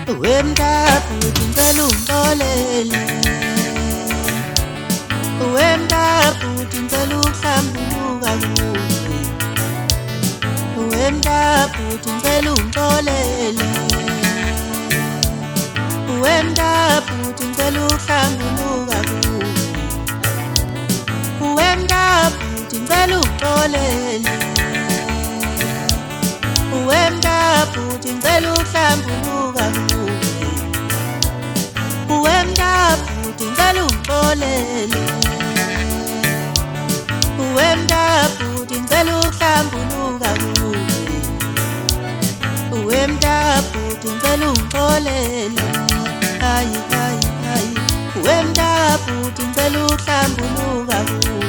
Wemntabuthi ngicela ungixolele, wemntabuthi ngicela ukuhlambuluka kuwe, wemntabuthi ngicela ungixolele, wemntabuthi ngicela ukuhlambuluka kuwe, wemntabuthi ngicela ungixolele, wemntabuthi ngicela ukuhlambuluka kuwe, wemntabuthi ngicela ungixolele, wemntabuthi ngicela ukuhlambuluka kuwe, wemntabuthi ngicela ungixolele, hayi hayi hayi, wemntabuthi ngicela ukuhlambuluka kuwe.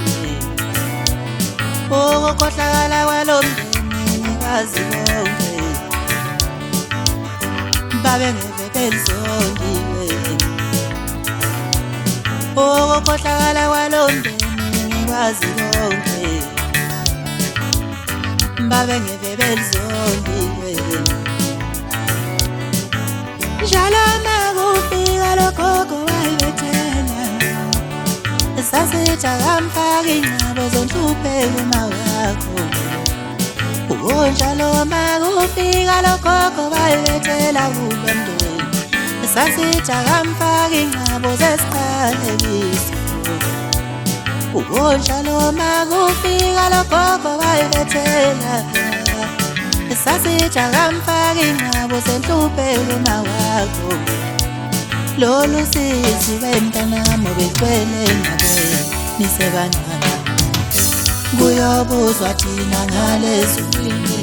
Ukukhohlakala kwalo mndeni bazi bonke, babengeve belizondiwe. Ukukhohlakala kwalo mndeni bazi bonke, babengeve belizondiwe. Njalo makufika logogo wayibethela, sasithi akamfaka ingcebo zonhlupheko mawakho. Njalo makufika logogo wayibethela kulo mndeni, sasithi akamfaka ingcebo zesiqalekiso. Njalo makufika logogo wayibethela, sasithi akamfaka ingcebo zenhlupheko mawakho. Lolu siziwe mntanami obegcwele ngabe nisebancane, kuyobuzwa thina ngalezulwini.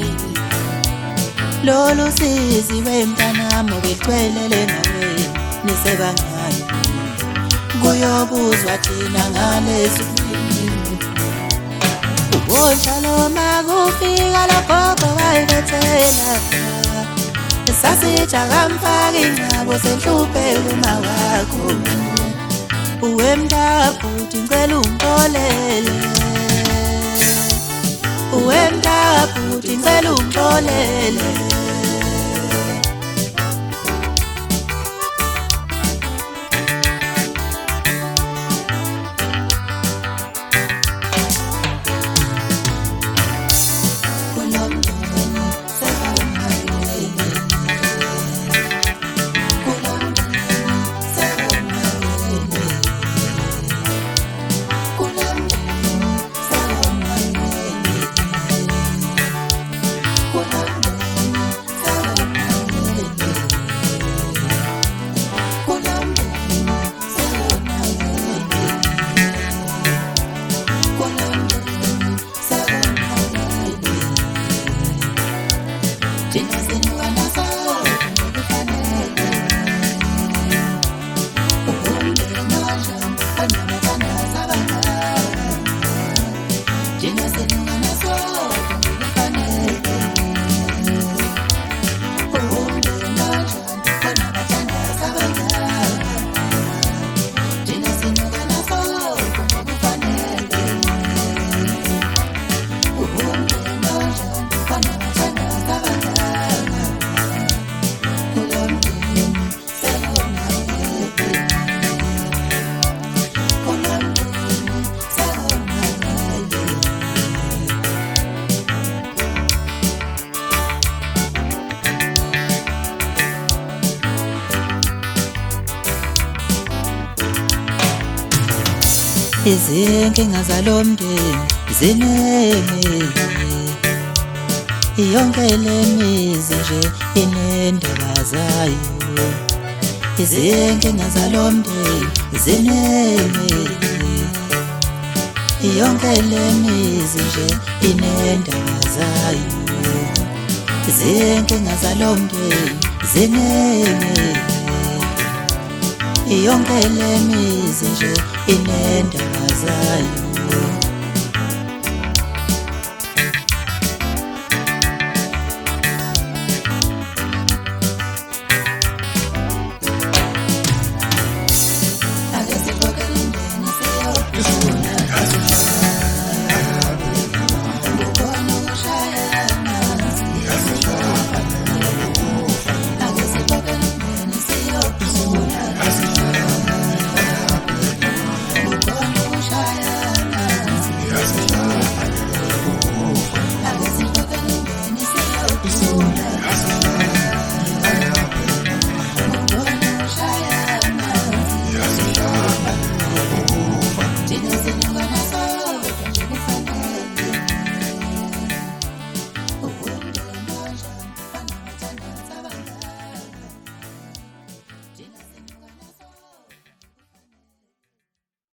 Lolu siziwe mntanami obegcwele ngabe nisebancane, kuyobuzwa thina ngalezulwini. Njalo makufika logogo wayibethela, sasithi akamfaka ingcebo zenhlupheko mawakho. Wemntabuthi ngicela ungixolele, wemntabuthi ngicela ungixolele. Izinkinga zalo mndeni ziningi, yonke le mizi nje inendaba zayo. Izinkinga zalo mndeni ziningi, yonke le mizi nje inendaba zayo. Izinkinga zalo mndeni ziningi, yonke le mizi nje inendaba zayo.